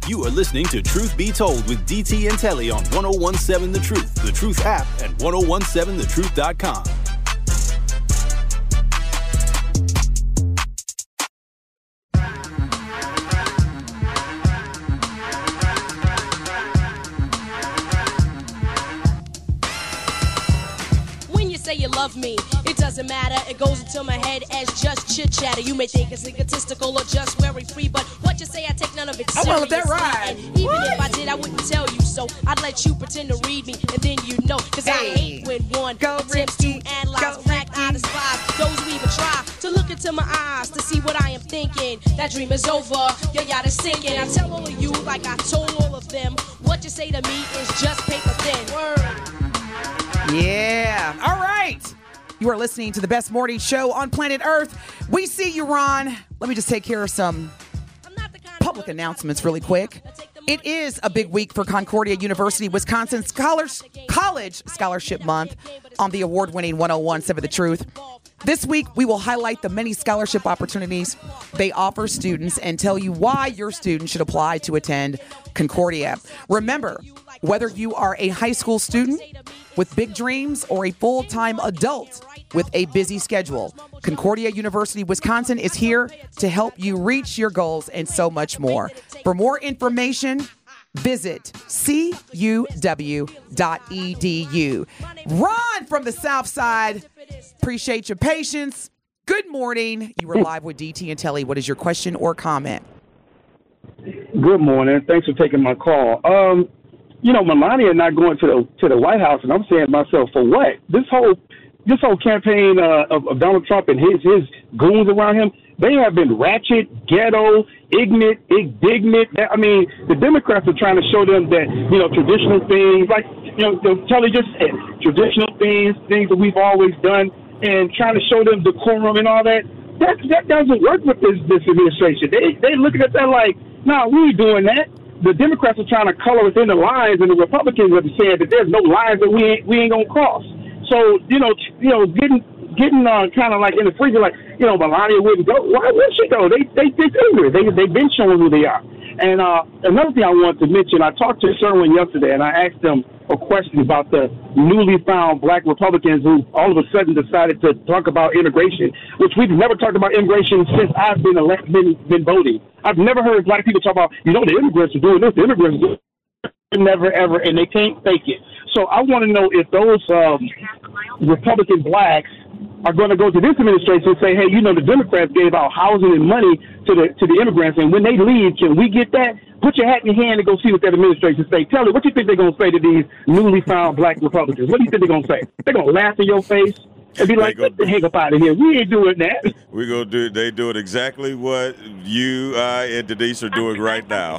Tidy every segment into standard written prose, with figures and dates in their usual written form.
You are listening to Truth Be Told with DT and Telly on 1017 The Truth app, and 1017thetruth.com. Say you love me, it doesn't matter, it goes into my head as just chit chatter. You may think it's egotistical or just very free, but what you say, I take none of it seriously. I want that ride. And even if I did, I wouldn't tell you so. I'd let you pretend to read me, and then you know, cause I hate when one attempts to analyze, black eye despise those who even try to look into my eyes to see what I am thinking. That dream is over, your yacht is sinking. I tell all of you, like I told all of them, what you say to me is just paper thin. Word. Yeah. All right. You are listening to the best morning show on planet Earth. We see you, Ron. Let me just take care of some public announcements really quick. It is a big week for Concordia University, Wisconsin College Scholarship Month on the award-winning 1017 The Truth. This week, we will highlight the many scholarship opportunities they offer students and tell you why your student should apply to attend Concordia. Remember, whether you are a high school student with big dreams or a full-time adult with a busy schedule, Concordia University, Wisconsin is here to help you reach your goals and so much more. For more information, visit cuw.edu. Ron from the South Side, appreciate your patience. Good morning. You were live with DT and Telly. What is your question or comment? Good morning. Thanks for taking my call. Melania not going to the White House, and I'm saying to myself, for what? This whole campaign of Donald Trump and his goons around him, they have been ratchet, ghetto, ignorant, indignant. I mean, the Democrats are trying to show them that, traditional things, like, Telly just said, traditional things that we've always done, and trying to show them decorum and all that. That doesn't work with this administration. They looking at that like, nah, we ain't doing that. The Democrats are trying to color within the lines, and the Republicans are saying that there's no lines that we ain't gonna cross. So getting kind of like in the freezer, like Melania wouldn't go. Why would she go? They figure they've been showing who they are. And another thing I wanted to mention, I talked to Sherwin yesterday, and I asked him a question about the newly found black Republicans who all of a sudden decided to talk about immigration, which we've never talked about immigration since I've been voting. I've never heard black people talk about, the immigrants are doing this, the immigrants are doing this. Never, ever, and they can't fake it. So I want to know if those Republican blacks are going to go to this administration and say, hey, the Democrats gave out housing and money to the immigrants, and when they leave, can we get that? Put your hat in your hand and go see what that administration say. Tell me, what do you think they're going to say to these newly found black Republicans? What do you think they're going to say? They're going to laugh in your face and be like, get the heck up out of here. We ain't doing that. They doing exactly what you, and Denise are doing right now.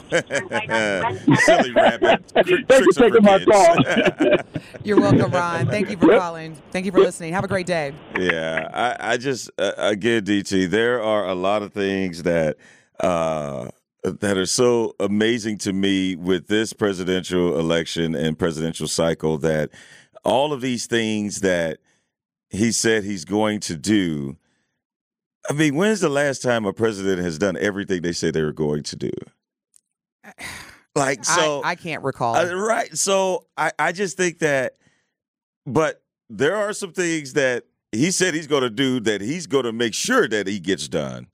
Silly rabbit. Thanks for taking my call. You're welcome, Ron. Thank you for calling. Thank you for listening. Have a great day. Yeah, I just, again, DT, there are a lot of things that are so amazing to me with this presidential election and presidential cycle, that all of these things that he said he's going to do. I mean, when's the last time a president has done everything they say they were going to do? Like, so I can't recall. Right. So I just think that, but there are some things that he said he's going to do that he's going to make sure that he gets done.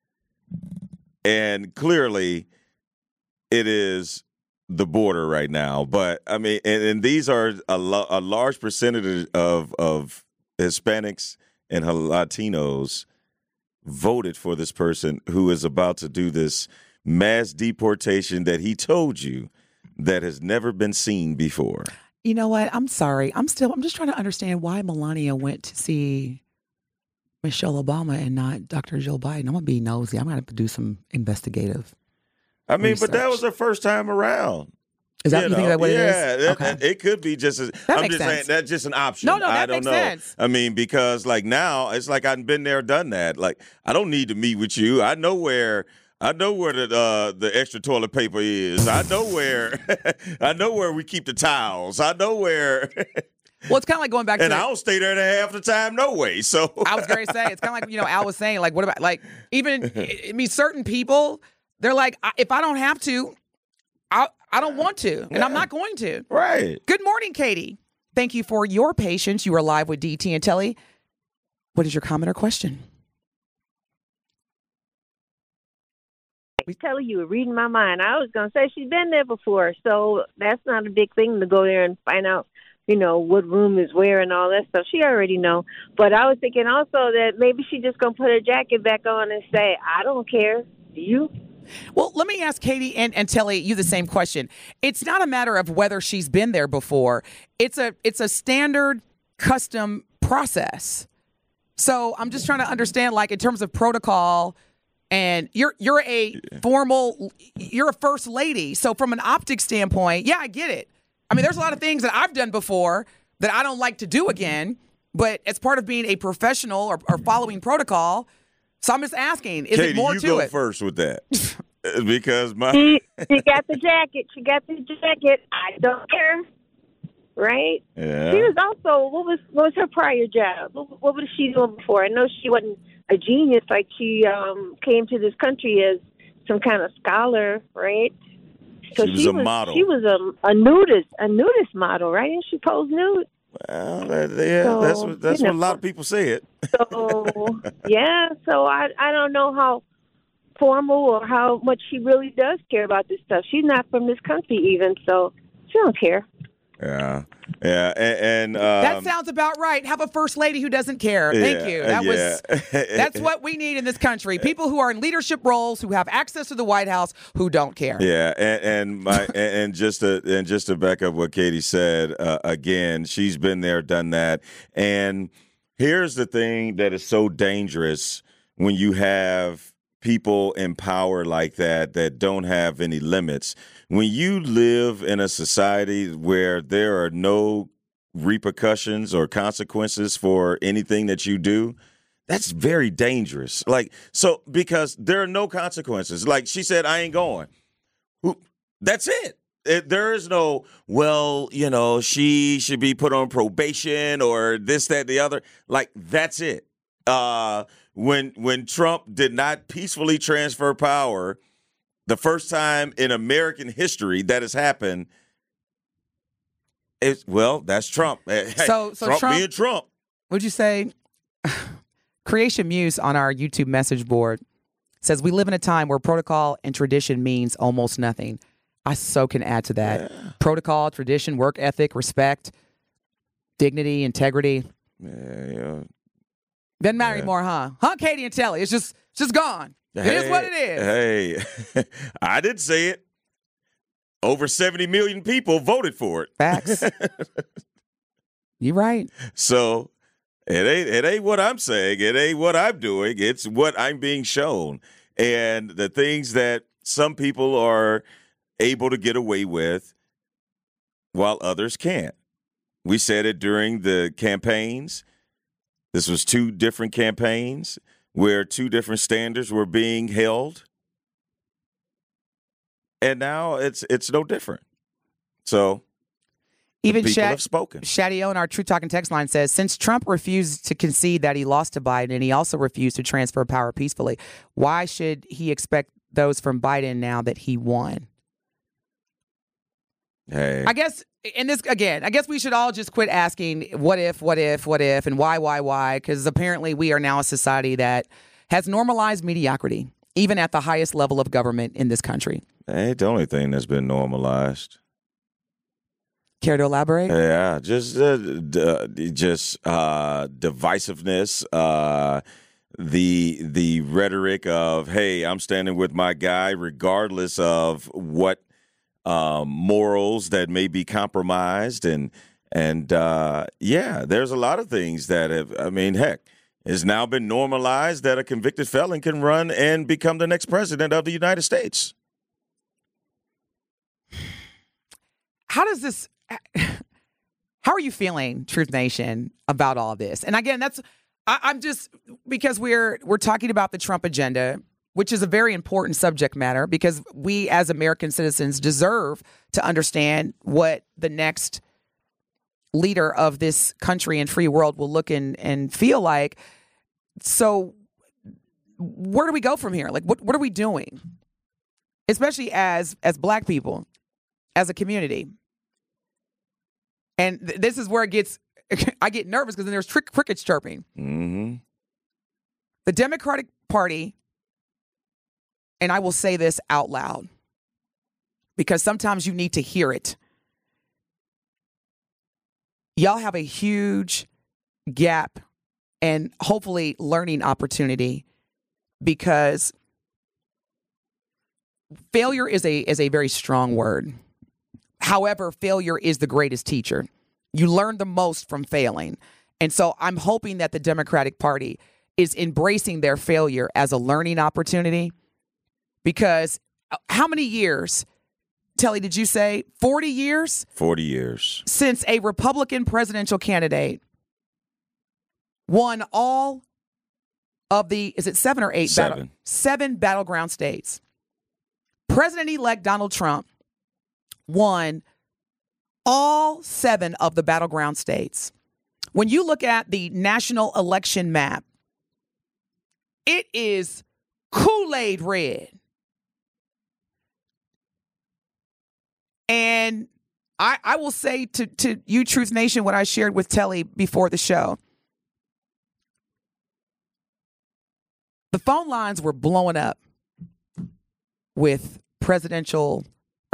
And clearly it is the border right now. But I mean, and these are a large percentage of Hispanics and Latinos voted for this person who is about to do this mass deportation that he told you that has never been seen before. You know what? I'm sorry. I'm just trying to understand why Melania went to see Michelle Obama and not Dr. Joe Biden. I'm going to be nosy. I'm going to have to do some investigative research. But that was her first time around. Is that you think that what it is? Yeah, okay. It could be just as I'm just saying that's just an option. No, I that don't makes know. sense. I mean, because like now it's like I've been there, done that. Like I don't need to meet with you. I know where the extra toilet paper is. I know where we keep the towels. I know where. Well, it's kind of like going back to. And I don't stay there half the time, no way. So I was going to say, it's kind of like Al was saying, like, what about even certain people? They're like, if I don't have to, I don't want to, and I'm not going to. Right. Good morning, Katie. Thank you for your patience. You are live with DT and Telly. What is your comment or question? Telling you, reading my mind. I was going to say she's been there before, so that's not a big thing to go there and find out, what room is where and all that stuff. She already know. But I was thinking also that maybe she just going to put her jacket back on and say, I don't care. Do you? Well, let me ask Katie and Telly you the same question. It's not a matter of whether she's been there before. It's a standard custom process. So I'm just trying to understand, like, in terms of protocol, and you're a first lady. So from an optics standpoint, yeah, I get it. I mean, there's a lot of things that I've done before that I don't like to do again, but as part of being a professional or following protocol. So I'm just asking, is Katie, it more to it? you go first with that. Because She got the jacket. She got the jacket. I don't care. Right? Yeah. She was also, what was her prior job? What was she doing before? I know she wasn't a genius. Like, she came to this country as some kind of scholar, right? So she was a model. She was a nudist model, right? And she posed nude. Well, that's what a lot of people say it. So, yeah. So I don't know how formal or how much she really does care about this stuff. She's not from this country even, so she don't care. Yeah. And that sounds about right. Have a first lady who doesn't care. Thank you. That's what we need in this country. People who are in leadership roles, who have access to the White House, who don't care. Yeah, and just to back up what Katie said, again, she's been there, done that. And here's the thing that is so dangerous when you have people in power like that don't have any limits. When you live in a society where there are no repercussions or consequences for anything that you do, that's very dangerous. Because there are no consequences. Like she said, I ain't going. That's it. There is no, she should be put on probation or this, that, the other. Like, that's it. When Trump did not peacefully transfer power, the first time in American history that has happened, that's Trump. So Trump being Trump. Would you say Creation Muse on our YouTube message board says, we live in a time where protocol and tradition means almost nothing. I so can add to that. Yeah. Protocol, tradition, work ethic, respect, dignity, integrity. Yeah. Doesn't matter anymore, huh? Huh, Katie and Telly? It's just gone. It is what it is. Hey, I didn't say it. Over 70 million people voted for it. Facts. You're right. So it ain't what I'm saying. It ain't what I'm doing. It's what I'm being shown. And the things that some people are able to get away with while others can't. We said it during the campaigns. This was 2 different campaigns where 2 different standards were being held. And now it's no different. So even people have spoken. Shadio in our True Talking text line says, since Trump refused to concede that he lost to Biden and he also refused to transfer power peacefully, why should he expect those from Biden now that he won? Hey. I guess we should all just quit asking what if, and why, because apparently we are now a society that has normalized mediocrity, even at the highest level of government in this country. That ain't the only thing that's been normalized. Care to elaborate? Yeah, just divisiveness, the rhetoric of, hey, I'm standing with my guy regardless of what morals that may be compromised, and there's a lot of things that it's now been normalized that a convicted felon can run and become the next president of the United States. How are you feeling, Truth Nation, about all this? And again, I'm just, because we're talking about the Trump agenda, which is a very important subject matter, because we as American citizens deserve to understand what the next leader of this country and free world will look and feel like. So where do we go from here? Like, what are we doing? Especially as Black people. as a community. And this is where it gets, I get nervous because then there's crickets chirping. Mm-hmm. The Democratic Party, and I will say this out loud because sometimes you need to hear it. Y'all have a huge gap and hopefully learning opportunity because failure is a very strong word. However, failure is the greatest teacher. You learn the most from failing. And so I'm hoping that the Democratic Party is embracing their failure as a learning opportunity because how many years, Telly, did you say 40 years? 40 years. Since a Republican presidential candidate won all of the, is it 7 or 8? Seven. 7 battleground states. President-elect Donald Trump won all 7 of the battleground states. When you look at the national election map, it is Kool-Aid red. And I will say to you, Truth Nation, what I shared with Telly before the show. The phone lines were blowing up with presidential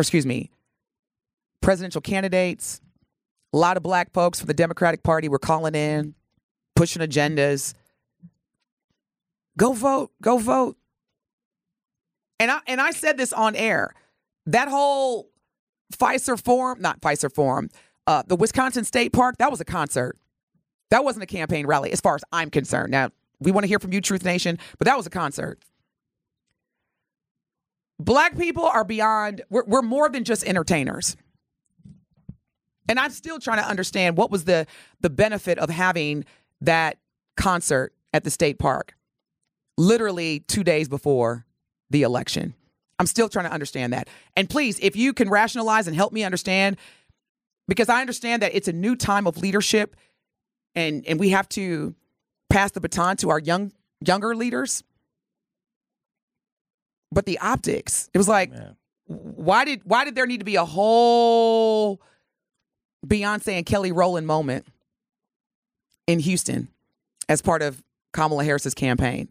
candidates. A lot of black folks from the Democratic Party were calling in, pushing agendas. Go vote, go vote. And I said this on air. That whole the Wisconsin State Park, that was a concert. That wasn't a campaign rally as far as I'm concerned. Now, we want to hear from you, Truth Nation, but that was a concert. Black people are beyond, we're more than just entertainers. And I'm still trying to understand what was the benefit of having that concert at the state park literally 2 days before the election. I'm still trying to understand that. And please, if you can rationalize and help me understand, because I understand that it's a new time of leadership and we have to pass the baton to our younger leaders. But the optics, it was like, why did there need to be a whole Beyonce and Kelly Rowland moment in Houston as part of Kamala Harris's campaign?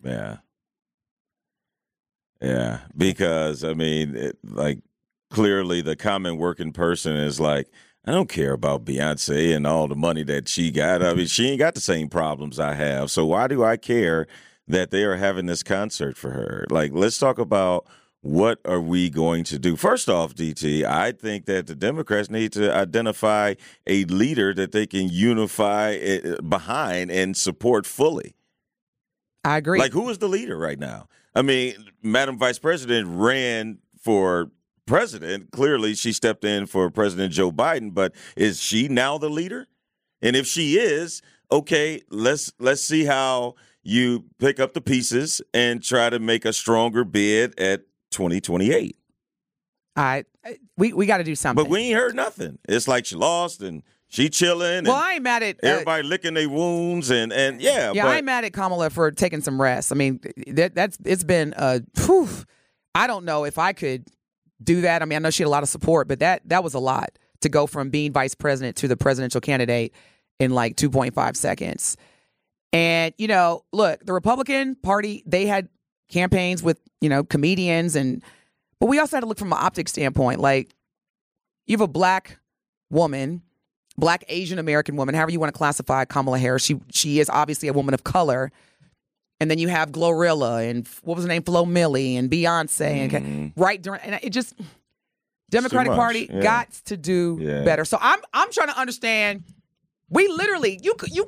Yeah, because, I mean, clearly the common working person is like, I don't care about Beyonce and all the money that she got. I mean, she ain't got the same problems I have. So why do I care that they are having this concert for her? Like, let's talk about what are we going to do. First off, DT, I think that the Democrats need to identify a leader that they can unify behind and support fully. I agree. Like, who is the leader right now? I mean, Madam Vice President ran for president. Clearly, she stepped in for President Joe Biden, but is she now the leader? And if she is, okay, let's see how you pick up the pieces and try to make a stronger bid at 2028. We got to do something. But we ain't heard nothing. It's like she lost and she chilling. Well, I ain't mad at everybody licking their wounds and yeah. I ain't mad at Kamala for taking some rest. I mean, it's been I don't know if I could do that. I mean, I know she had a lot of support, but that was a lot to go from being vice president to the presidential candidate in like 2.5 seconds. And look, the Republican Party, they had campaigns with comedians but we also had to look from an optics standpoint. Like, you have a black woman. Black Asian American woman, however you want to classify Kamala Harris. She is obviously a woman of color. And then you have Glorilla and what was her name? Flo Milli and Beyonce. And right during, and it just, Democratic Party got to do better. So I'm trying to understand. We literally,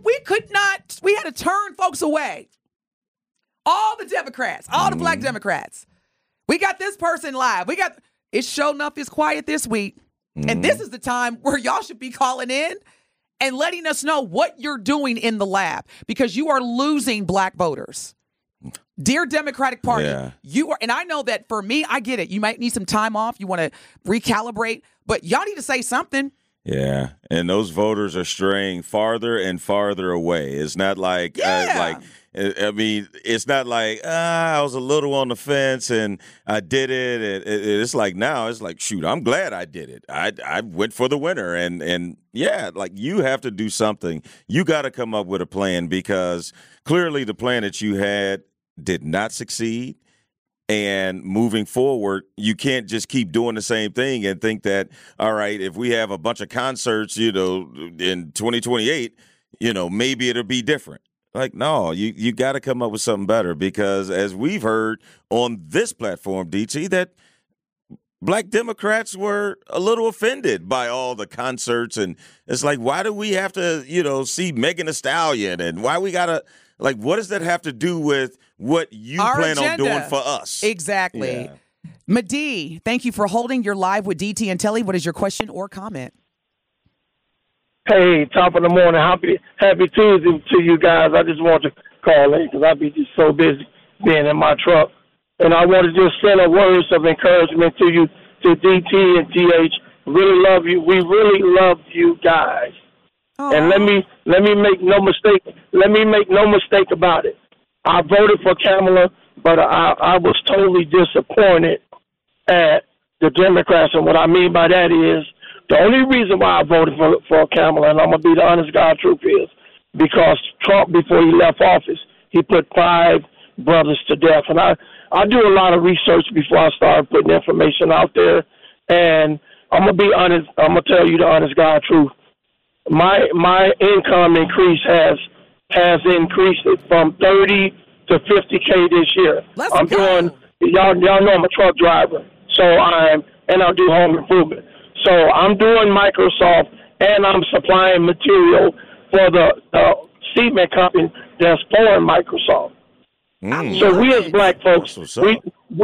we had to turn folks away. All the Democrats, all the black Democrats. We got this person live. It's sure enough is quiet this week. And this is the time where y'all should be calling in and letting us know what you're doing in the lab because you are losing black voters. Dear Democratic Party, you are, and I know that for me, I get it. You might need some time off. You want to recalibrate, but y'all need to say something. Yeah, and those voters are straying farther and farther away. It's not like I mean, it's not like, I was a little on the fence and I did it. It's like now it's like, shoot, I'm glad I did it. I went for the winner. And yeah, like you have to do something. You got to come up with a plan because clearly the plan that you had did not succeed. And moving forward, you can't just keep doing the same thing and think that, all right, if we have a bunch of concerts, in 2028, maybe it'll be different. Like, no, you got to come up with something better because as we've heard on this platform, DT, that Black Democrats were a little offended by all the concerts. And it's like, why do we have to, see Megan Thee Stallion? And why we got to, like, what does that have to do with what you plan on doing for us? Exactly. Yeah. Madi, thank you for holding your live with DT and Telly. What is your question or comment? Hey, top of the morning. Happy Tuesday to you guys. I just want to call in because I be just so busy being in my truck. And I want to just send a words of encouragement to you, to DT and TH. Really love you. We really love you guys. Aww. And let me make no mistake. Let me make no mistake about it. I voted for Kamala, but I was totally disappointed at the Democrats. And what I mean by that is the only reason why I voted for Kamala, and I'm going to be the honest God truth is, because Trump, before he left office, he put 5 brothers to death. And I do a lot of research before I start putting information out there. And I'm going to be honest. I'm going to tell you the honest God truth. My income increase has increased it from 30 to 50K this year. I'm doing, y'all know I'm a truck driver, and I do home improvement. So I'm doing Microsoft and I'm supplying material for the cement company that's pouring Microsoft. So we as black folks, we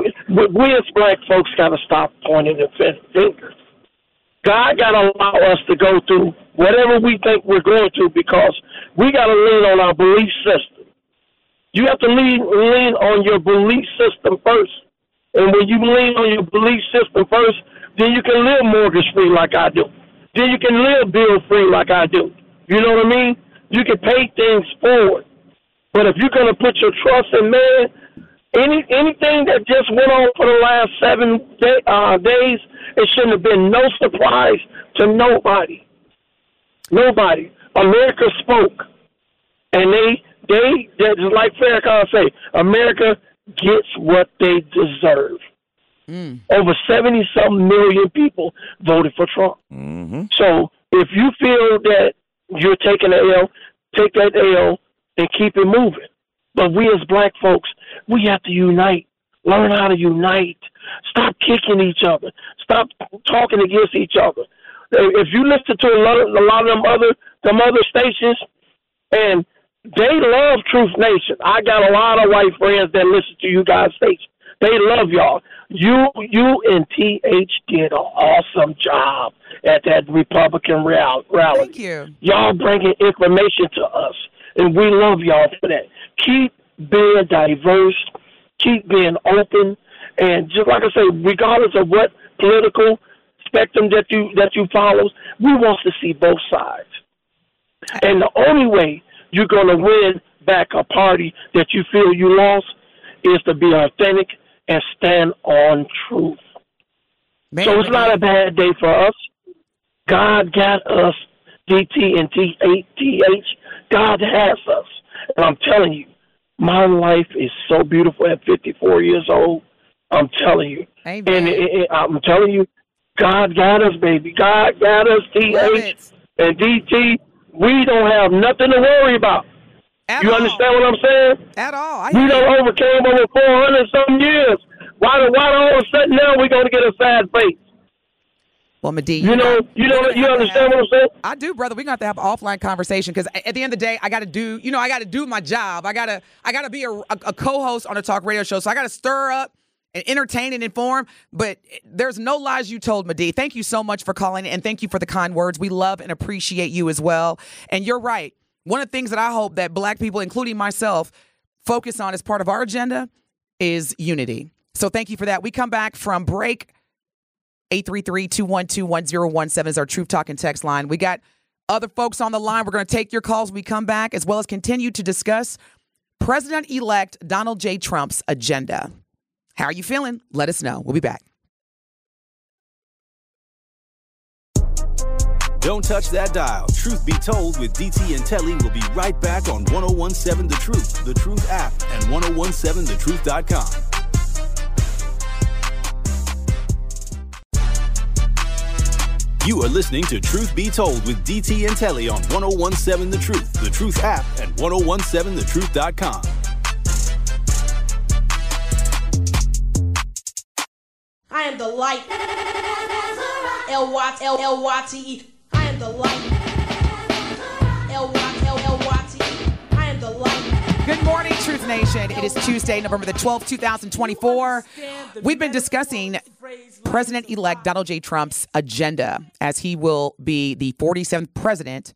as black folks got to stop pointing the fingers. God got to allow us to go through whatever we think we're going through because we got to lean on our belief system. You have to lean on your belief system first. And when you lean on your belief system first, then you can live mortgage-free like I do. Then you can live bill-free like I do. You know what I mean? You can pay things forward. But if you're going to put your trust in man, anything that just went on for the last 7 days, it shouldn't have been no surprise to nobody. Nobody. America spoke. And they just like Farrakhan say, America gets what they deserve. Over 70-something million people voted for Trump. Mm-hmm. So if you feel that you're taking an L, take that L and keep it moving. But we as black folks, we have to unite. Learn how to unite. Stop kicking each other. Stop talking against each other. If you listen to a lot of them other stations, and they love Truth Nation. I got a lot of white friends that listen to you guys' station. They love y'all. You and TH did an awesome job at that Republican rally. Thank you. Y'all bringing information to us, and we love y'all for that. Keep being diverse. Keep being open. And just like I say, regardless of what political spectrum that you follow, we want to see both sides. And the only way you're going to win back a party that you feel you lost is to be authentic and stand on truth. So it's not a bad day for us. God got us, DT and TH. God has us. And I'm telling you, my life is so beautiful at 54 years old. I'm telling you. Amen. And I'm telling you, God got us, baby. God got us, TH and DT. We don't have nothing to worry about. You understand what I'm saying? At all. We done overcame over 400-some years. Why all of a sudden now we're going to get a sad face? Well, Madi, you understand what I'm saying? I do, brother. We're going to have an offline conversation because at the end of the day, I got to do my job. I got to be a co-host on a talk radio show. So I got to stir up and entertain and inform. But there's no lies you told, Madi. Thank you so much for calling, and thank you for the kind words. We love and appreciate you as well. And you're right. One of the things that I hope that black people, including myself, focus on as part of our agenda is unity. So thank you for that. We come back from break. 833-212-1017 is our Truth Talk and text line. We got other folks on the line. We're going to take your calls when we come back, as well as continue to discuss President-elect Donald J. Trump's agenda. How are you feeling? Let us know. We'll be back. Don't touch that dial. Truth Be Told with DT and Telly will be right back on 1017 The Truth, The Truth app, and 1017thetruth.com. You are listening to Truth Be Told with DT and Telly on 1017 The Truth app, and 1017thetruth.com. I am the light. L-Y-T-E. I am the light. L-Y-T-E. I am the light. Good morning, Truth Nation. It is Tuesday, November the 12th, 2024. We've been discussing President-elect Donald J. Trump's agenda, as he will be the 47th president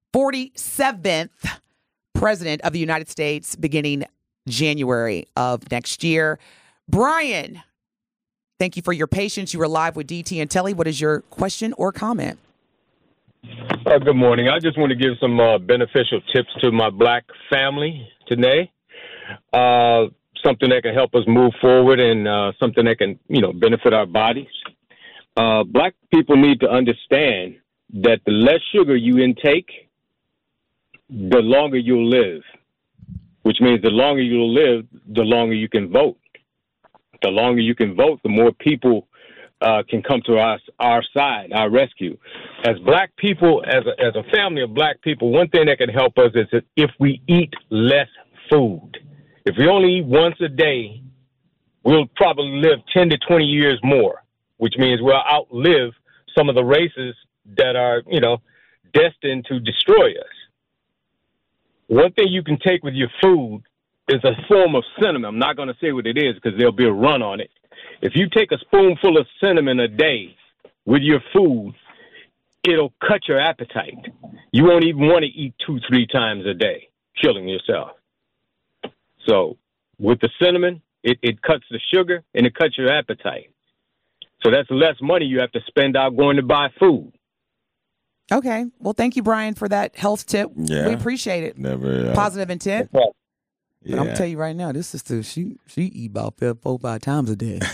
of the United States beginning January of next year. Brian, thank you for your patience. You are live with DT and Telly. What is your question or comment? Good morning. I just want to give some beneficial tips to my black family today. Something that can help us move forward and something that can, benefit our bodies. Black people need to understand that the less sugar you intake, the longer you'll live, which means the longer you'll live, the longer you can vote. The longer you can vote, the more people can come to our side, our rescue. As black people, as a family of black people, one thing that can help us is that if we eat less food. If we only eat once a day, we'll probably live 10 to 20 years more, which means we'll outlive some of the races that are, destined to destroy us. One thing you can take with your food is a form of cinnamon. I'm not going to say what it is because there'll be a run on it. If you take a spoonful of cinnamon a day with your food, it'll cut your appetite. You won't even want to eat 2-3 times a day, killing yourself. So with the cinnamon, it cuts the sugar and it cuts your appetite. So that's less money you have to spend out going to buy food. Okay. Well, thank you, Brian, for that health tip. Yeah. We appreciate it. Positive intent. Yeah. But I'm going to tell you right now, this sister, she eat about 4-5 times a day.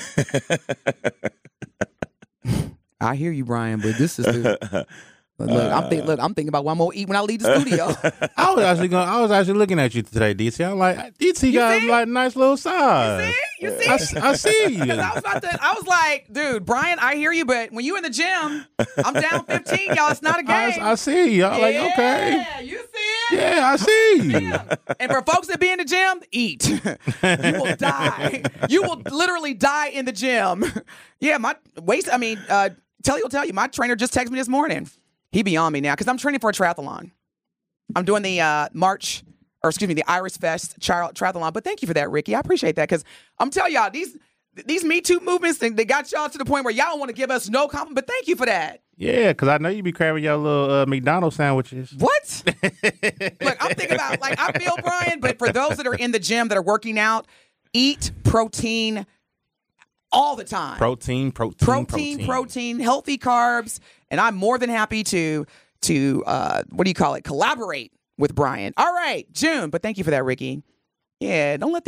I hear you, Brian, but this sister... I'm thinking about what I'm gonna eat when I leave the studio. I was actually looking at you today, DT. I'm like, DT got like nice little size. You see? I see you. I was like, dude, Brian, I hear you, but when you in the gym, I'm down 15, y'all. It's not a game. I see you. I'm like, okay. Yeah, you see it? Yeah, I see you. Yeah. And for folks that be in the gym, eat. You will die. You will literally die in the gym. Yeah, my waist. Telly will tell you. My trainer just texted me this morning. He be on me now because I'm training for a triathlon. I'm doing the the Irish Fest triathlon. But thank you for that, Ricky. I appreciate that because I'm telling y'all, these Me Too movements, they got y'all to the point where y'all don't want to give us no compliment. But thank you for that. Yeah, because I know you be cramming your little McDonald's sandwiches. What? Look, I'm thinking about, I feel, Brian, but for those that are in the gym that are working out, eat protein all the time. Protein, healthy carbs. And I'm more than happy to collaborate with Brian. All right, June. But thank you for that, Ricky. Yeah, don't let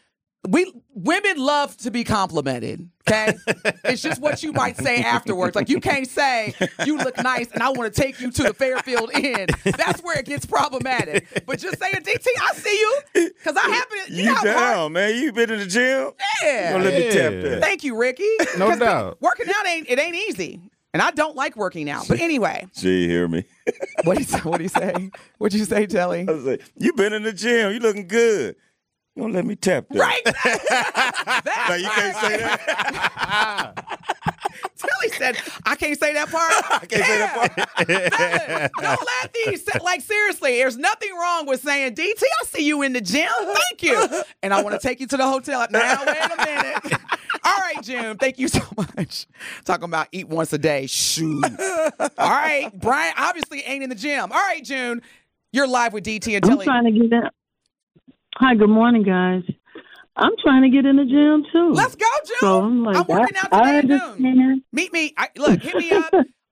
women love to be complimented, okay? It's just what you might say afterwards. Like, you can't say, you look nice, and I want to take you to the Fairfield Inn. That's where it gets problematic. But just saying, DT, I see you, because I happen to... You down, man. You been in the gym? Yeah. Don't let me tap that. Thank you, Ricky. No doubt. Working out ain't easy. And I don't like working out. But anyway. Gee, hear me. What do you say? What'd you say, Telly? I was like, you been in the gym. You looking good. You don't let me tap that. Right. No, you can't say that. Telly said, I can't say that part. I can't say that part. Don't let these, seriously, there's nothing wrong with saying, DT, I see you in the gym. Thank you. And I want to take you to the hotel. Now, wait a minute. All right, June, thank you so much. Talking about eat once a day. Shoot. All right, Brian obviously ain't in the gym. All right, June, you're live with DT and Telly. I'm trying to get in. Hi, good morning, guys. I'm trying to get in the gym, too. Let's go, June. So I'm working out today at noon. Meet me. Hit me up.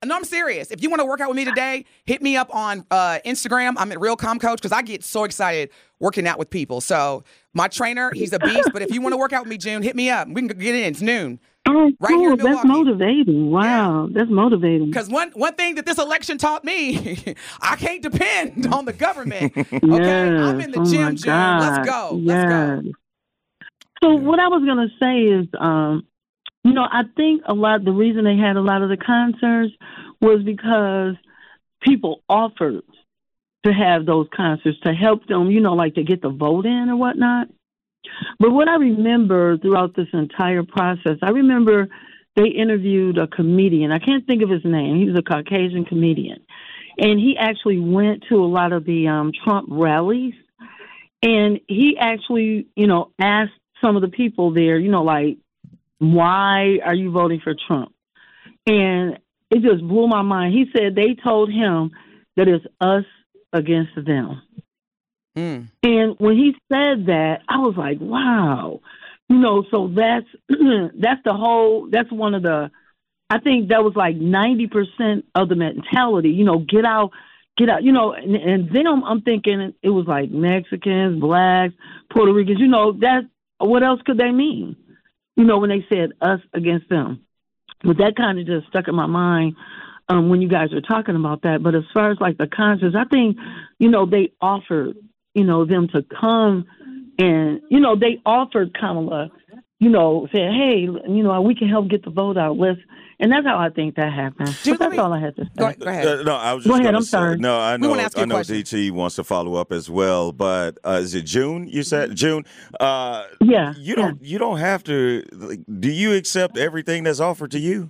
No, I'm serious. If you want to work out with me today, hit me up on Instagram. I'm at Real Calm Coach because I get so excited working out with people. So my trainer, he's a beast. But if you want to work out with me, June, hit me up. We can get in. It's noon. Oh, right here in That's Milwaukee. motivating. Wow, that's motivating. Because one thing that this election taught me, I can't depend on the government. Okay, Yes. I'm in the Oh, gym, my June. God. Let's go. Let's go. Yes. So what I was going to say is, I think the reason they had a lot of the concerts was because people offered to have those concerts to help them, like to get the vote in or whatnot. But what I remember throughout this entire process, I remember they interviewed a comedian. I can't think of his name. He was a Caucasian comedian. And he actually went to a lot of the Trump rallies. And he actually, asked some of the people there, like, why are you voting for Trump? And it just blew my mind. He said they told him that it's us against them. And when he said that, I was like, wow. So that's that's one of the, I think that was like 90% of the mentality, get out, and then I'm thinking it was like Mexicans, blacks, Puerto Ricans, that, what else could they mean? When they said us against them. But that kind of just stuck in my mind when you guys were talking about that. But as far as like the concerts, I think, they offered, them to come and, they offered Kamala, saying, hey, we can help get the vote out. And that's how I think that happened. But that's all I had to say. Go ahead. No, I was just Go ahead. gonna I'm say, sorry. No, I know question. DT wants to follow up as well, but is it June? You said June. Yeah. You don't have to. Do you accept everything that's offered to you?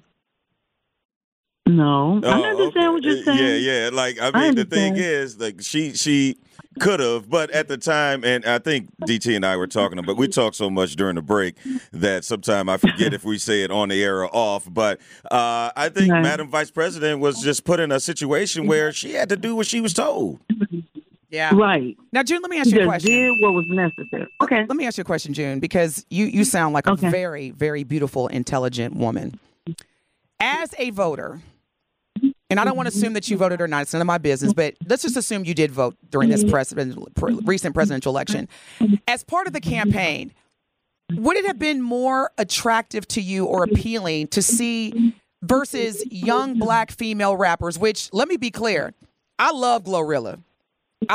No, I understand what you're saying. Yeah. Like, I mean, the thing is, like, she could have, but at the time, and I think DT and I were talking about, we talked so much during the break that sometimes I forget if we say it on the air or off. But I think Madam Vice President was just put in a situation where she had to do what she was told. Yeah. Right. Now, June, let me ask you a question. Did what was necessary. Okay. Let me ask you a question, June, because you sound like a very, very beautiful, intelligent woman. As a voter, and I don't want to assume that you voted or not. It's none of my business. But let's just assume you did vote during this recent presidential election. As part of the campaign, would it have been more attractive to you or appealing to see versus young black female rappers, which, let me be clear, I love Glorilla. I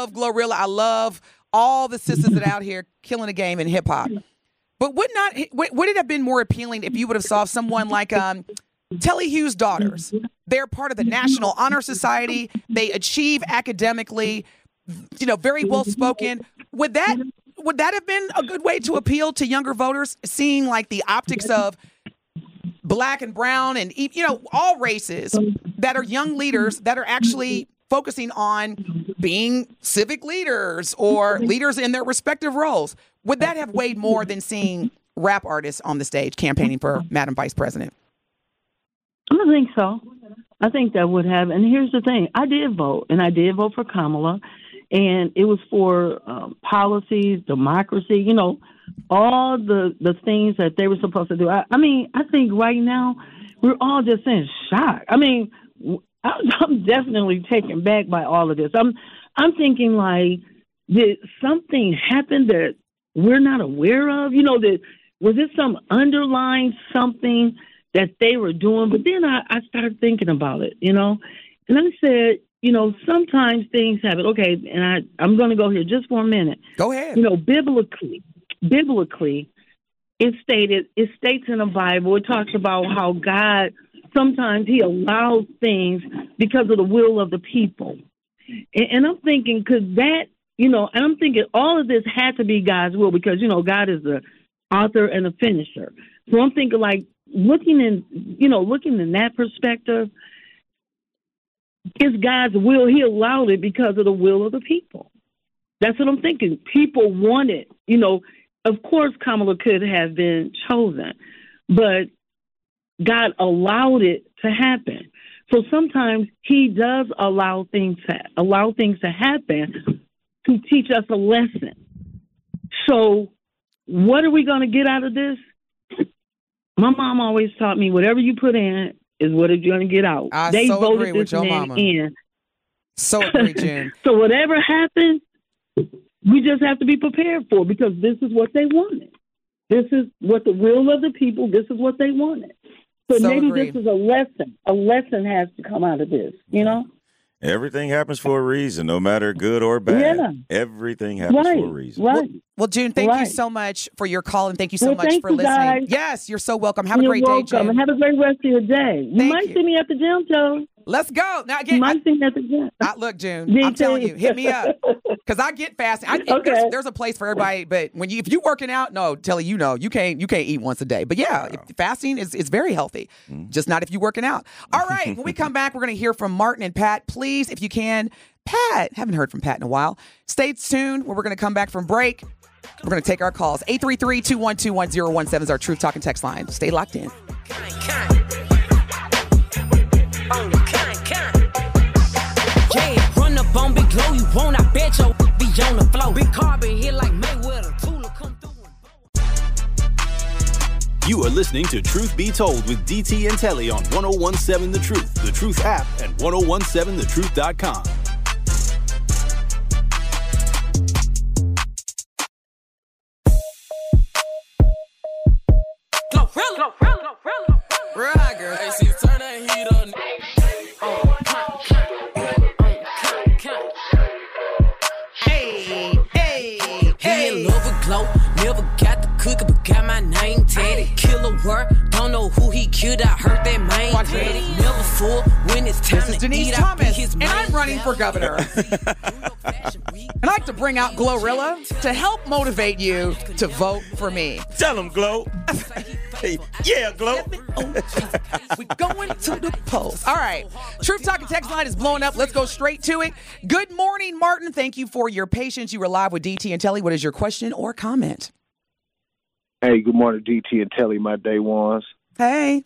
love all the sisters that are out here killing the game in hip hop. But would it have been more appealing if you would have saw someone like Telly Hughes' daughters? They're part of the National Honor Society. They achieve academically, very well spoken. Would that have been a good way to appeal to younger voters, seeing like the optics of black and brown and all races that are young leaders that are actually focusing on being civic leaders or leaders in their respective roles? Would that have weighed more than seeing rap artists on the stage campaigning for Madam Vice President? I don't think so. I think that would have. And here's the thing. I did vote, and I did vote for Kamala. And it was for policies, democracy, all the things that they were supposed to do. I think right now we're all just in shock. I'm definitely taken back by all of this. I'm thinking, like, did something happen that we're not aware of? Was it some underlying something that they were doing? But then I started thinking about it, and I said, sometimes things happen. Okay, and I'm going to go here just for a minute. Go ahead. Biblically, it states in the Bible, it talks about how God, sometimes he allows things because of the will of the people. And I'm thinking, could that, and I'm thinking all of this had to be God's will because, God is the author and the finisher. So I'm thinking, like, looking in that perspective, it's God's will. He allowed it because of the will of the people. That's what I'm thinking. People wanted, of course Kamala could have been chosen, but God allowed it to happen. So sometimes he does allow things to happen to teach us a lesson. So what are we going to get out of this? My mom always taught me whatever you put in is what is going to get out. They so agree voted with this your man mama. in. So agree, June. So whatever happens, we just have to be prepared for it, because this is what they wanted. This is what the will of the people, this is what they wanted. So maybe agreed. this is a lesson. A lesson has to come out of this, you know? Everything happens for a reason, no matter good or bad. Yeah. Everything happens for a reason. Right. Well, June, thank you so much for your call, and thank you so much for listening. Guys. Yes, you're so welcome. Have a You're great welcome. day, June. Have a great rest of your day. You might see me at the gym, Joe. Let's go. Now, again, you might see me at the gym. Look, June, I'm telling you, hit me up, because I get fasting. Okay. There's a place for everybody, but if you're working out, no, Telly, you can't eat once a day. But yeah, fasting is very healthy, just not if you're working out. All right, when we come back, we're going to hear from Martin and Pat. Please, if you can, Pat, haven't heard from Pat in a while. Stay tuned when we're going to come back from break. We're going to take our calls. 833-212-1017 is our Truth Talking text line. Stay locked in. Yeah, run up on Big Glow, you won't, I bet your be on the floor. Big Carbon here like Mayweather, Tula come through. You are listening to Truth Be Told with DT and Telly on 1017 The Truth app, and 1017thetruth.com. Real hot girl. Hey, see, turn that heat up. He in love with Glow. Never got the cookie, but got my name tatted. Killer work, don't know who he killed. I heard that main daddy. Never fool when it's time This is to Denise eat. Thomas, and I'm running for governor. And I like to bring out Glorilla to help motivate you to vote for me. Tell him, Glow. Yeah, Glow. We going to the polls. All right. Truth Talking text line is blowing up. Let's go straight to it. Good morning, Martin. Thank you for your patience. You were live with DT and Telly. What is your question or comment? Hey, good morning, DT and Telly, my day ones. Hey.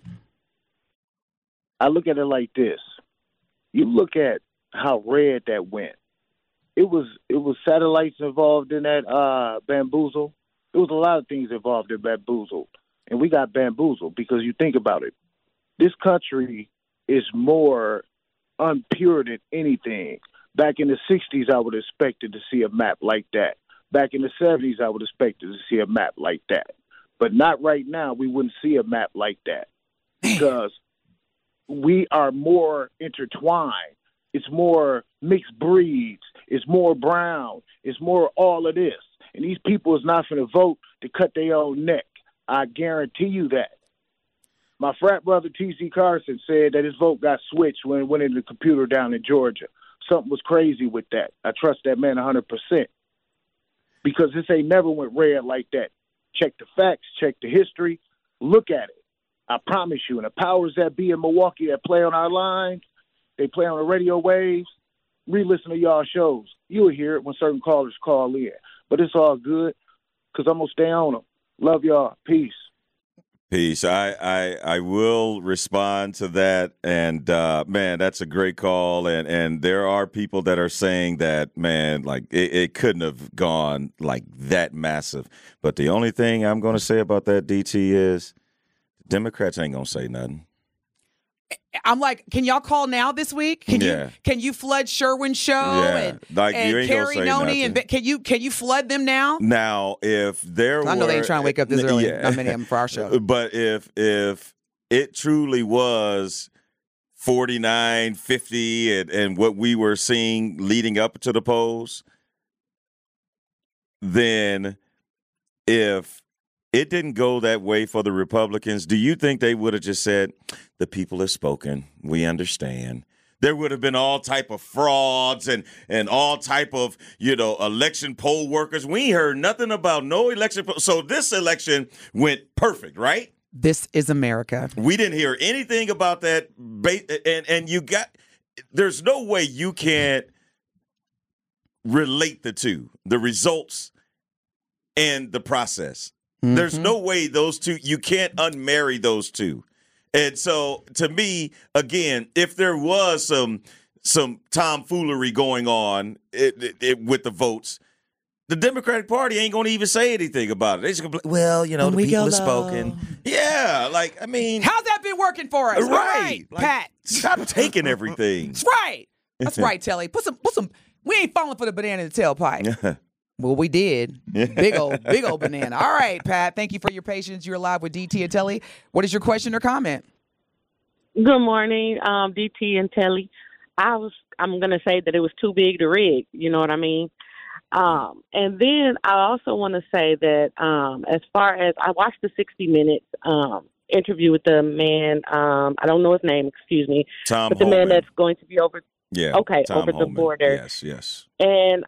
I look at it like this. You look at how red that went. It was satellites involved in that bamboozle. There was a lot of things involved in bamboozle. And we got bamboozled because you think about it. This country is more unpure than anything. Back in the 60s, I would have expected to see a map like that. Back in the 70s, I would have expected to see a map like that. But not right now. We wouldn't see a map like that because we are more intertwined. It's more mixed breeds. It's more brown. It's more all of this. And these people is not going to vote to cut their own neck. I guarantee you that. My frat brother, T.C. Carson, said that his vote got switched when it went into the computer down in Georgia. Something was crazy with that. I trust that man 100% because this ain't never went red like that. Check the facts. Check the history. Look at it. I promise you. And the powers that be in Milwaukee that play on our lines, they play on the radio waves, re-listen to y'all shows. You'll hear it when certain callers call in. But it's all good because I'm going to stay on them. Love y'all. Peace. Peace. I will respond to that. And, man, that's a great call. And there are people that are saying that, man, like it couldn't have gone like that massive. But the only thing I'm going to say about that, DT, is Democrats ain't going to say nothing. I'm like, can y'all call now this week? Can you flood Sherwin's show and Carrie Noni and can you flood them now? Now, if there I know they ain't trying to wake up this early. Not many of them for our show. But if it truly was 49, 50, and what we were seeing leading up to the polls, then if it didn't go that way for the Republicans, do you think they would have just said, the people have spoken, we understand? There would have been all type of frauds and all type of, election poll workers. We ain't heard nothing about no election. So this election went perfect, right? This is America. We didn't hear anything about that. And there's no way you can't relate the two, the results and the process. There's no way those two, you can't unmarry those two. And so, to me, again, if there was some tomfoolery going on with the votes, the Democratic Party ain't going to even say anything about it. They just going to be, well, you know, the people have spoken. Yeah, like, I mean. How's that been working for us? Right. Like, Pat. Stop taking everything. That's right. That's right, Telly. Put some. We ain't falling for the banana in the tailpipe. Well, we did. Big old banana. All right, Pat. Thank you for your patience. You're live with DT and Telly. What is your question or comment? Good morning, DT and Telly. I'm going to say that it was too big to rig. You know what I mean? And then I also want to say that as far as I watched the 60 Minutes interview with the man, I don't know his name, excuse me, but the man that's going to be over. Yeah. Okay, Tom over Homan. the border. Yes. And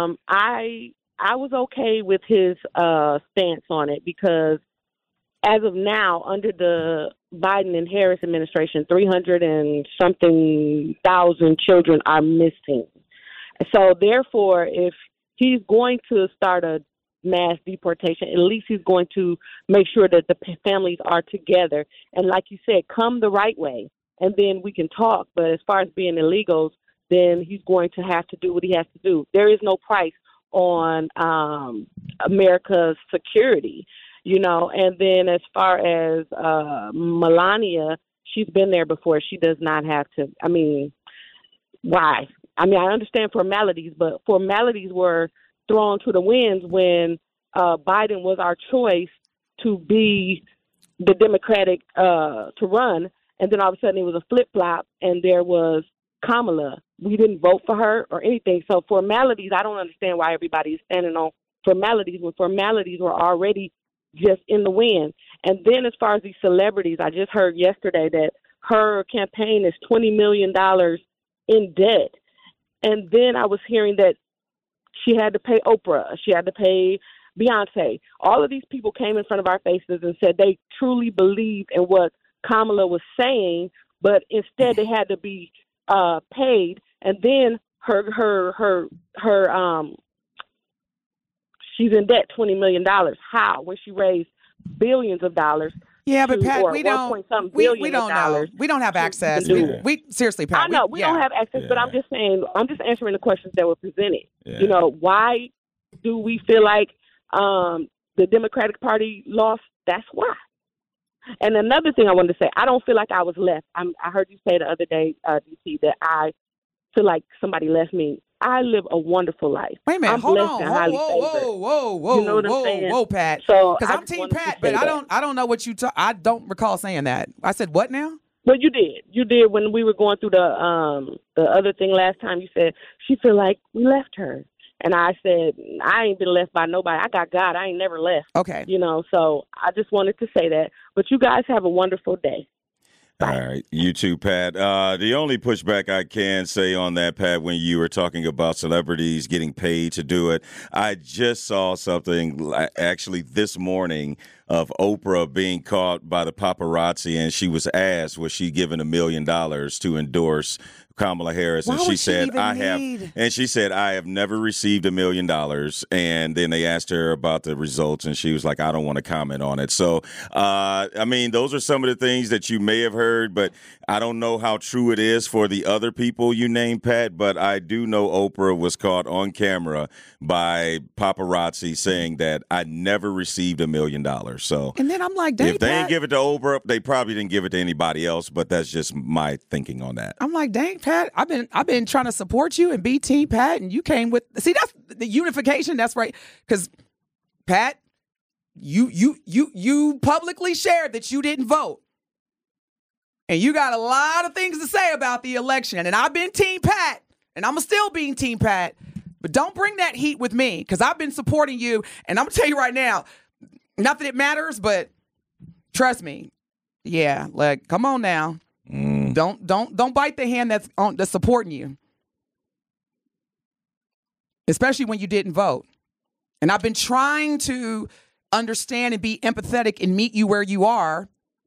I was okay with his stance on it because as of now, under the Biden and Harris administration, 300 and something thousand children are missing. So therefore, if he's going to start a mass deportation, at least he's going to make sure that the families are together. And like you said, come the right way, and then we can talk. But as far as being illegals, then he's going to have to do what he has to do. There is no price on America's security, you know. And then as far as Melania, she's been there before. She does not have to. I mean, why? I mean, I understand formalities, but formalities were thrown to the winds when Biden was our choice to be the Democratic to run. And then all of a sudden it was a flip-flop and there was Kamala. We didn't vote for her or anything. So formalities, I don't understand why everybody is standing on formalities when formalities were already just in the wind. And then as far as these celebrities, I just heard yesterday that her campaign is $20 million in debt. And then I was hearing that she had to pay Oprah. She had to pay Beyonce. All of these people came in front of our faces and said they truly believed in what Kamala was saying, but instead they had to be paid. And then she's in debt $20 million. How? When she raised billions of dollars. Yeah, but Pat, we don't know. We don't have access. We seriously, Pat. I know we don't have access, but I'm just saying. I'm just answering the questions that were presented. Yeah. You know, why do we feel like the Democratic Party lost? That's why. And another thing I wanted to say, I don't feel like I was left. I heard you say the other day, DC, that I feel like somebody left me. I live a wonderful life. Wait a minute, hold on. Whoa, you know what I'm saying? Whoa, Pat. So because I'm Team Pat, but I don't know what you. I don't recall saying that. I said what now? Well, you did. You did when we were going through the other thing last time. You said she feel like we left her, and I said I ain't been left by nobody. I got God. I ain't never left. Okay. You know, so I just wanted to say that. But you guys have a wonderful day. All right. You too, Pat. The only pushback I can say on that, Pat, when you were talking about celebrities getting paid to do it, I just saw something actually this morning of Oprah being caught by the paparazzi, and she was asked, was she given $1 million to endorse Kamala Harris? And she said, I have never received $1 million. And then they asked her about the results, and she was like, I don't want to comment on it. So, I mean, those are some of the things that you may have heard, but I don't know how true it is for the other people you named, Pat, but I do know Oprah was caught on camera by paparazzi saying that I never received $1 million. So, and then I'm like, dang, if they didn't give it to Oprah, they probably didn't give it to anybody else, but that's just my thinking on that. I'm like, dang, Pat, I've been trying to support you and be Team Pat, and you came with, see, that's the unification. That's right. Because Pat, you publicly shared that you didn't vote. And you got a lot of things to say about the election. And I've been Team Pat, and I'm still being Team Pat. But don't bring that heat with me, because I've been supporting you. And I'm going to tell you right now, not that it matters, but trust me. Yeah, like, come on now. Don't bite the hand that's supporting you. Especially when you didn't vote. And I've been trying to understand and be empathetic and meet you where you are.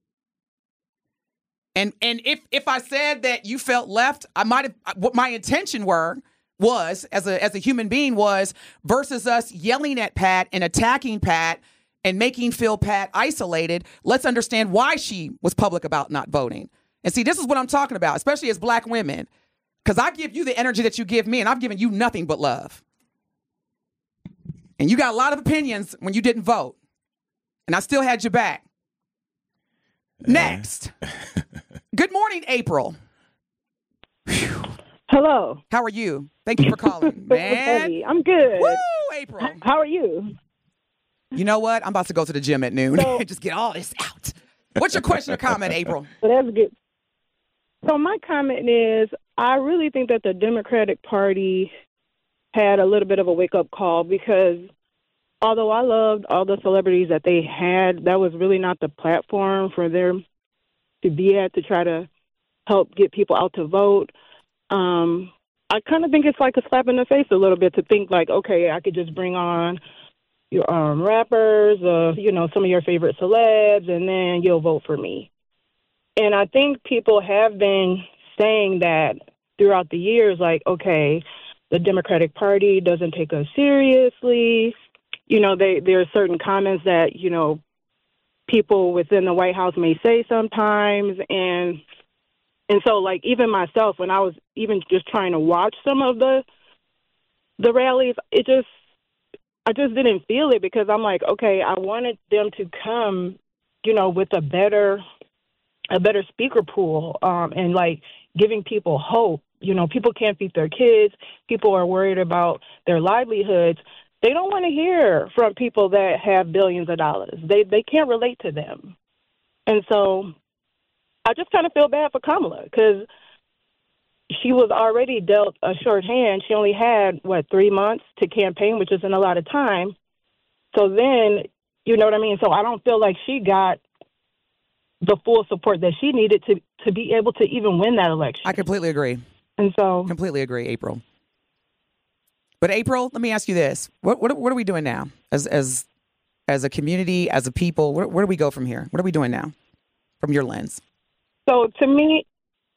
And if I said that you felt left, I might have, what my intention was as a human being was, versus us yelling at Pat and attacking Pat and making Phil Pat isolated, let's understand why she was public about not voting. And see, this is what I'm talking about, especially as black women, because I give you the energy that you give me, and I've given you nothing but love. And you got a lot of opinions when you didn't vote. And I still had your back. Next. Good morning, April. Whew. Hello. How are you? Thank you for calling, man. I'm good. Woo, April. How are you? You know what? I'm about to go to the gym at noon and just get all this out. What's your question or comment, April? So that's good. So my comment is, I really think that the Democratic Party had a little bit of a wake-up call, because although I loved all the celebrities that they had, that was really not the platform for them to be at to try to help get people out to vote. I kind of think it's like a slap in the face a little bit to think like, okay, I could just bring on your rappers, some of your favorite celebs, and then you'll vote for me. And I think people have been saying that throughout the years, like, okay, the Democratic Party doesn't take us seriously. There are certain comments that, people within the White House may say sometimes. And so, like, even myself, when I was even just trying to watch some of the rallies, I just didn't feel it, because I'm like, okay, I wanted them to come, with a better speaker pool, and like giving people hope. People can't feed their kids. People are worried about their livelihoods. They don't want to hear from people that have billions of dollars. They can't relate to them. And so I just kind of feel bad for Kamala, because she was already dealt a short hand. She only had, 3 months to campaign, which isn't a lot of time. So then, you know what I mean? So I don't feel like she got the full support that she needed to be able to even win that election. I completely agree. And so completely agree, April. But April, let me ask you this: what are we doing now as a community, as a people? Where do we go from here? What are we doing now, from your lens? So to me,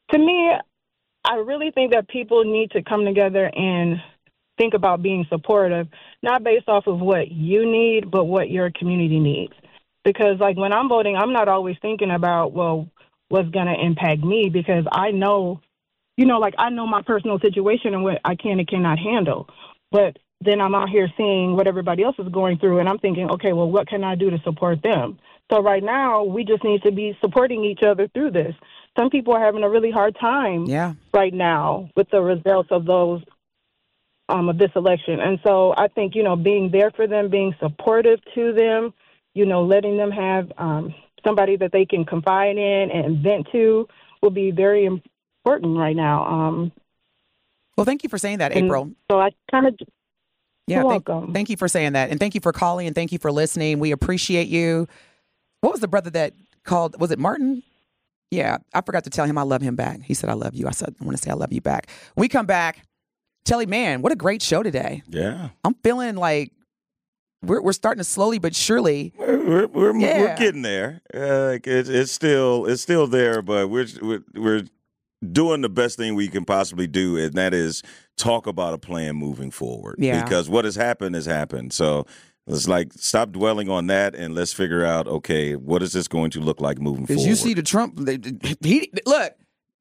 I really think that people need to come together and think about being supportive, not based off of what you need, but what your community needs. Because, like, when I'm voting, I'm not always thinking about, what's going to impact me, because I know, I know my personal situation and what I can and cannot handle. But then I'm out here seeing what everybody else is going through, and I'm thinking, okay, well, what can I do to support them? So right now, we just need to be supporting each other through this. Some people are having a really hard time right now with the results of those of this election. And so I think, being there for them, being supportive to them, letting them have somebody that they can confide in and vent to will be very important right now. Well, thank you for saying that, April. So I kind of... Yeah, thank you for saying that. And thank you for calling, and thank you for listening. We appreciate you. What was the brother that called? Was it Martin? Yeah, I forgot to tell him I love him back. He said, I love you. I said, I want to say I love you back. When we come back, Telly, man, what a great show today. Yeah. I'm feeling like we're starting to slowly but surely. We're getting there. It's still there, but we're doing the best thing we can possibly do, and that is talk about a plan moving forward. Yeah. Because what has happened. So let's stop dwelling on that, and let's figure out, okay, what is this going to look like moving forward? Because you see the Trump, look,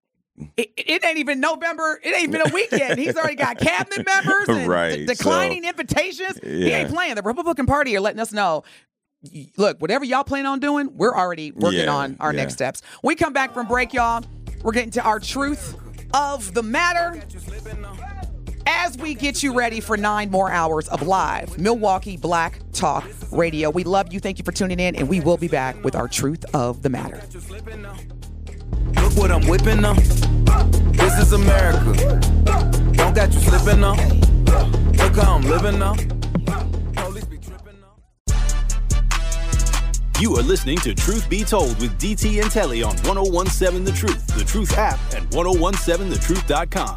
it ain't even November. It ain't been a week yet. He's already got cabinet members and declining invitations. Yeah. He ain't playing. The Republican Party are letting us know, look, whatever y'all plan on doing, we're already working on our next steps. We come back from break, y'all. We're getting to our truth of the matter as we get you ready for 9 more hours of live Milwaukee Black Talk Radio. We love you. Thank you for tuning in, and we will be back with our truth of the matter. Look what I'm whipping up. This is America. Don't got you slipping up. Look how I'm living up. You are listening to Truth Be Told with DT and Telly on 1017 The Truth, The Truth app, and 1017thetruth.com.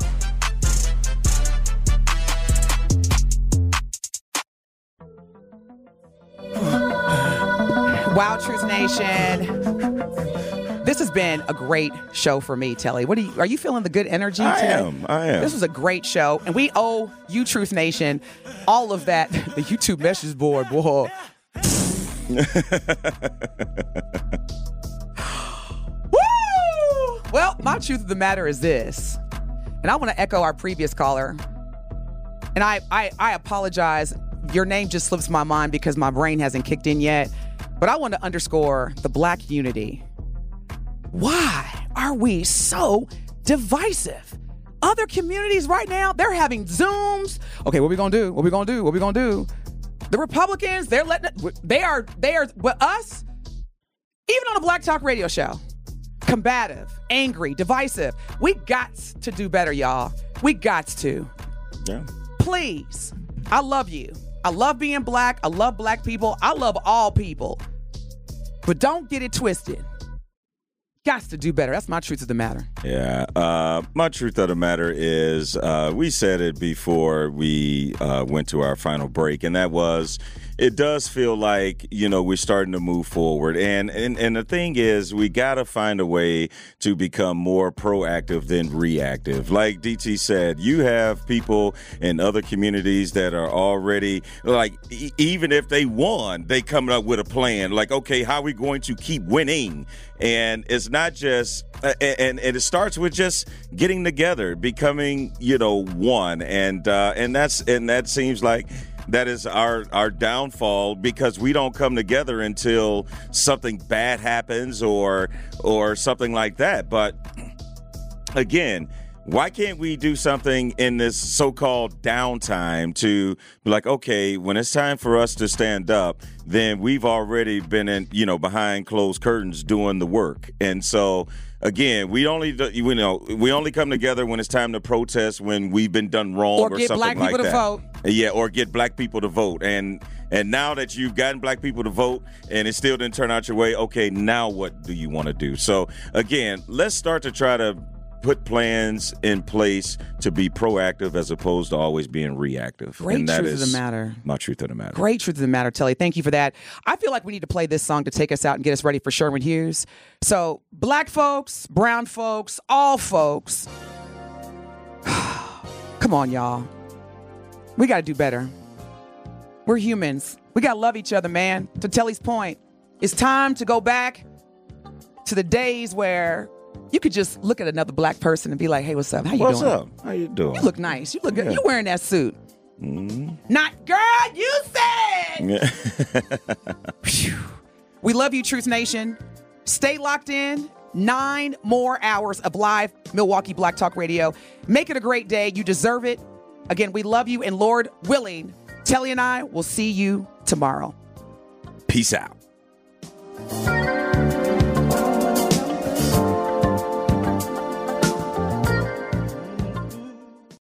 Wow, Truth Nation. This has been a great show for me, Telly. Are you feeling the good energy today? I am. This was a great show, and we owe you, Truth Nation, all of that. The YouTube message board, boy. Woo! Well, my truth of the matter is this, and I want to echo our previous caller, and I apologize your name just slips my mind because my brain hasn't kicked in yet. But I want to underscore the Black unity. Why are we so divisive? Other communities right now, they're having Zooms. Okay, what we gonna do? What we gonna do? What we gonna do? The Republicans, they are, but us, even on a Black Talk radio show, combative, angry, divisive. We got to do better, y'all. We got to. Yeah. Please. I love you. I love being Black. I love Black people. I love all people. But don't get it twisted. Got to do better. That's my truth of the matter. Yeah. My truth of the matter is we said it before we went to our final break, and that was it does feel like, we're starting to move forward. And the thing is, we got to find a way to become more proactive than reactive. Like DT said, you have people in other communities that are already, like, even if they won, they coming up with a plan. Like, okay, how are we going to keep winning? And it's not just, and it starts with just getting together, becoming, one. And that seems like that is our downfall, because we don't come together until something bad happens or something like that. But again, why can't we do something in this so-called downtime to be like, okay, when it's time for us to stand up, then we've already been in, behind closed curtains doing the work. And so, again, we only come together when it's time to protest, when we've been done wrong or get something Black like people that. to vote. Yeah, or get Black people to vote. And now that you've gotten Black people to vote and it still didn't turn out your way, okay, now what do you want to do? So, again, let's start to try to put plans in place to be proactive as opposed to always being reactive. Great truth of the matter. My truth of the matter. Great truth of the matter, Telly. Thank you for that. I feel like we need to play this song to take us out and get us ready for Sherman Hughes. So, Black folks, brown folks, all folks, come on, y'all. We got to do better. We're humans. We got to love each other, man. To Telly's point, it's time to go back to the days where you could just look at another Black person and be like, hey, what's up? How you doing? What's up? How you doing? You look nice. You look good. You're wearing that suit. Mm-hmm. Not, girl, you said. We love you, Truth Nation. Stay locked in. 9 more hours of live Milwaukee Black Talk Radio. Make it a great day. You deserve it. Again, we love you, and Lord willing, Telly and I will see you tomorrow. Peace out.